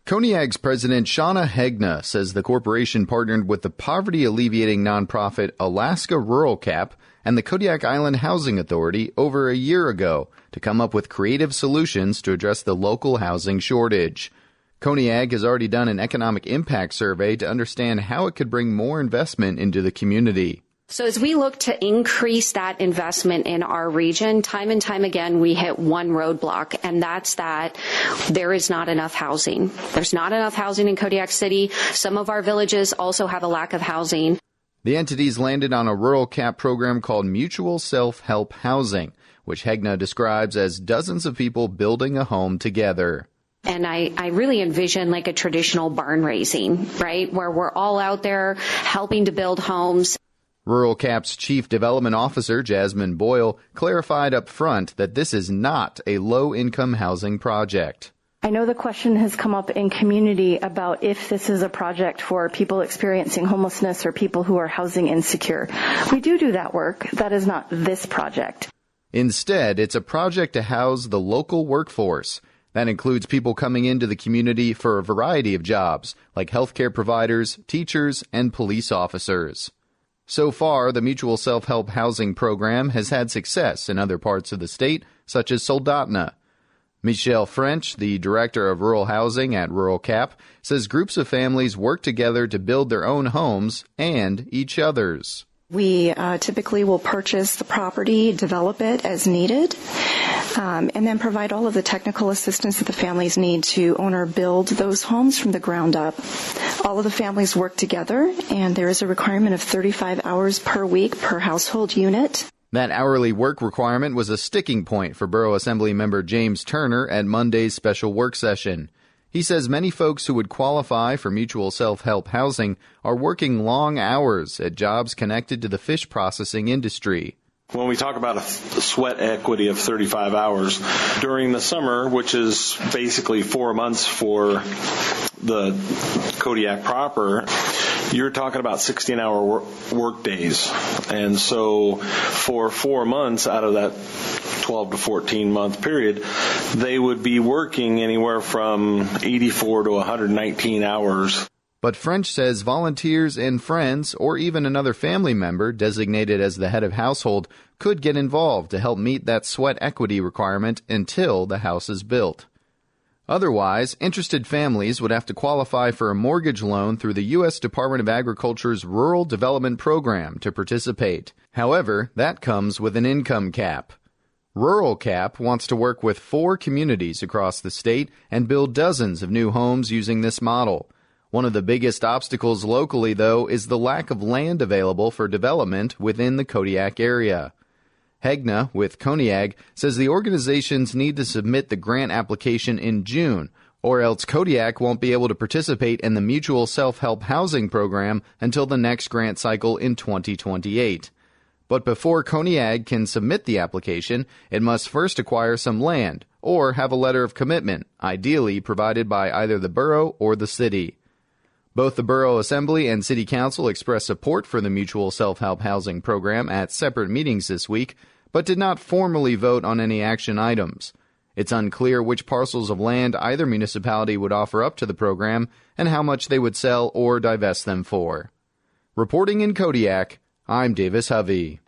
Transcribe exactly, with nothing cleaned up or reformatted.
Kodiak's president Shauna Hegna says the corporation partnered with the poverty-alleviating nonprofit Alaska Rural Cap and the Kodiak Island Housing Authority over a year ago to come up with creative solutions to address the local housing shortage. Kodiak has already done an economic impact survey to understand how it could bring more investment into the community. So as we look to increase that investment in our region, time and time again, we hit one roadblock, and that's that there is not enough housing. There's not enough housing in Kodiak City. Some of our villages also have a lack of housing. The entities landed on a rural cap program called Mutual Self-Help Housing, which Hegna describes as dozens of people building a home together. And I, I really envision like a traditional barn raising, right, where we're all out there helping to build homes. Rural Cap's Chief Development Officer, Jasmine Boyle, clarified up front that this is not a low-income housing project. I know the question has come up in community about if this is a project for people experiencing homelessness or people who are housing insecure. We do do that work. That is not this project. Instead, it's a project to house the local workforce. That includes people coming into the community for a variety of jobs, like healthcare providers, teachers, and police officers. So far, the Mutual Self-Help Housing Program has had success in other parts of the state, such as Soldotna. Michelle French, the director of rural housing at Rural Cap, says groups of families work together to build their own homes and each other's. We uh, typically will purchase the property, develop it as needed, um, and then provide all of the technical assistance that the families need to own or build those homes from the ground up. All of the families work together, and there is a requirement of thirty-five hours per week per household unit. That hourly work requirement was a sticking point for Borough Assembly member James Turner at Monday's special work session. He says many folks who would qualify for mutual self-help housing are working long hours at jobs connected to the fish processing industry. When we talk about a sweat equity of thirty-five hours during the summer, which is basically four months for the Kodiak proper, you're talking about sixteen-hour work days. And so for four months out of that twelve to fourteen month period, they would be working anywhere from eighty-four to one hundred nineteen hours. But French says volunteers and friends, or even another family member designated as the head of household, could get involved to help meet that sweat equity requirement until the house is built. Otherwise, interested families would have to qualify for a mortgage loan through the U S Department of Agriculture's Rural Development Program to participate. However, that comes with an income cap. Rural Cap wants to work with four communities across the state and build dozens of new homes using this model. One of the biggest obstacles locally, though, is the lack of land available for development within the Kodiak area. Hegna, with Kodiak, says the organizations need to submit the grant application in June, or else Kodiak won't be able to participate in the Mutual Self-Help Housing Program until the next grant cycle in twenty twenty-eight. But before Kodiak can submit the application, it must first acquire some land, or have a letter of commitment, ideally provided by either the borough or the city. Both the Borough Assembly and City Council expressed support for the Mutual Self-Help Housing Program at separate meetings this week, but did not formally vote on any action items. It's unclear which parcels of land either municipality would offer up to the program and how much they would sell or divest them for. Reporting in Kodiak, I'm Davis Hovey.